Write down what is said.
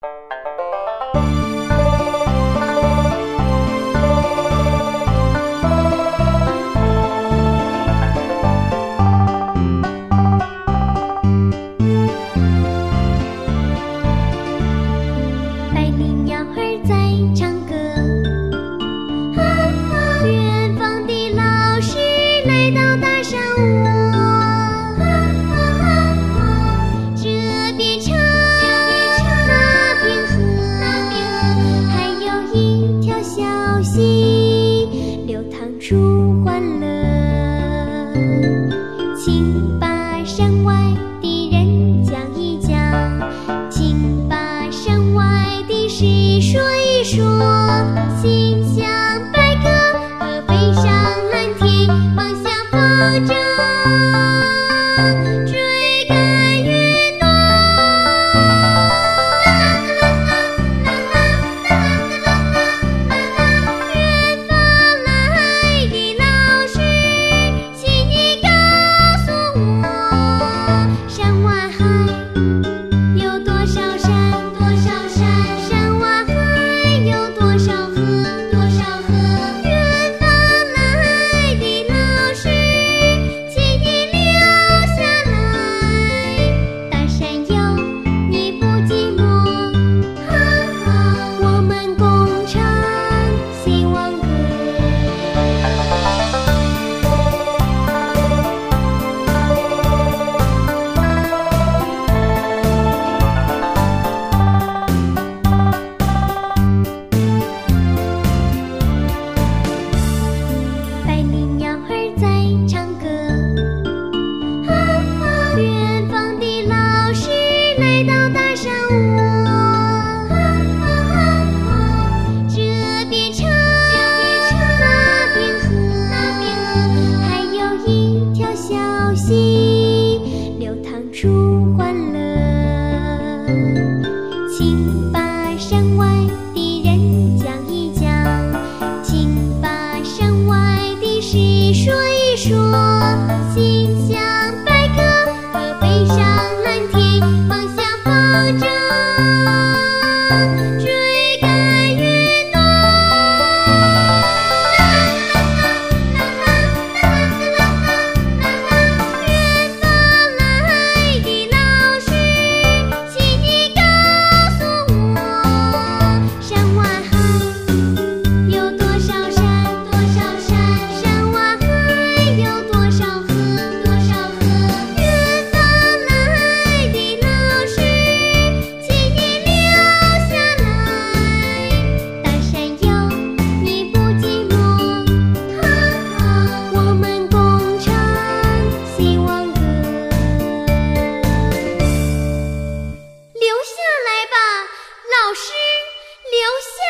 出欢乐，请把山外的人讲一讲，请把山外的事说一说，心向白鸽和飞上蓝天，望向方舟。出欢乐，请把山外的人讲一讲，请把山外的事说一说，心向白鸽和飞上蓝天，望向方舟。老师，留下。